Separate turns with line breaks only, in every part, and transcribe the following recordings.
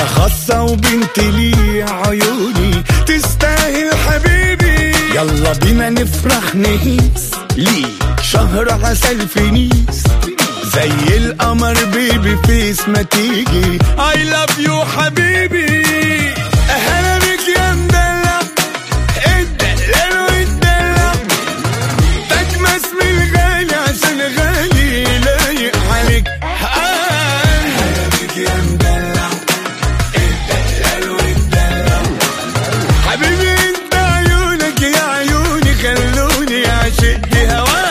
مرة خاصة وبنت لي عيوني تستاهل حبيبي. يلا بينا نفرح نهيس لي شهر عسل في نيس زي القمر بيبي فيس ما تيجي I love you حبيبي. أهلا بك يا مدلع الدلال والدلع تجمس من الغالي عشان غالي لايق عليك. أهلا بك يا مدلع الدلال والدلع حبيبي انت عيونك يا عيوني خلوني أعشق هواك.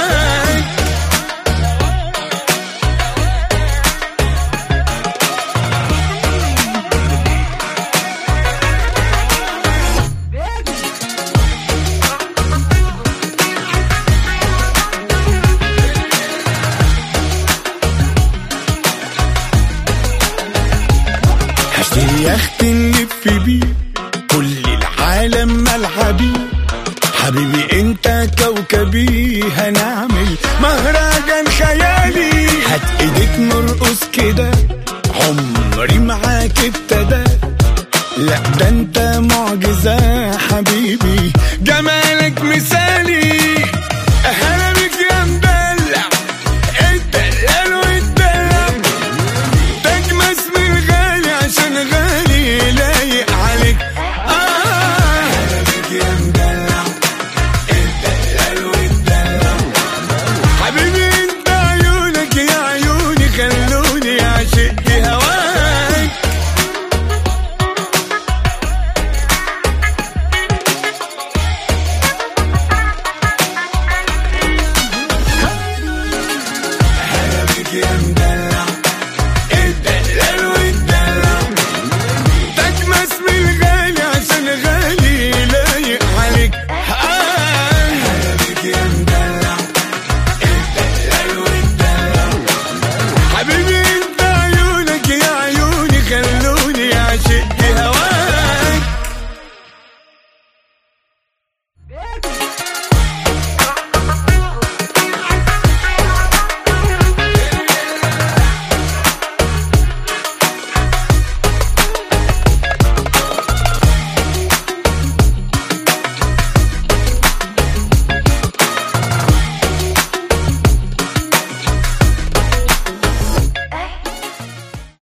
هشتري يخت نلف بيه كل العالم ملعبي حبيبي انت كوكبي هنعمل مهرجان خيالي. هات ايديك نرقص كده عمري معاك ابتدى لا ده انت معجزة حبيبي جمالك مثالي. أهلا